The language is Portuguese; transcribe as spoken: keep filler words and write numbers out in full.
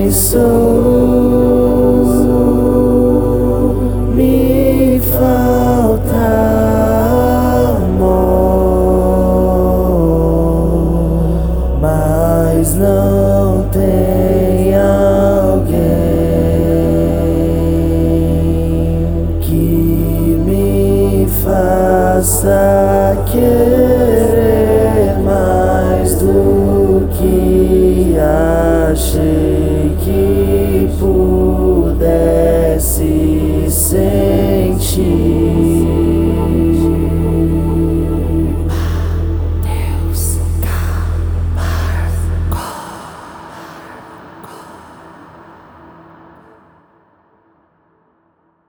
quem sou, me falta amor, mas não tem alguém que me faça querer mais do que achei que pudesse sentir.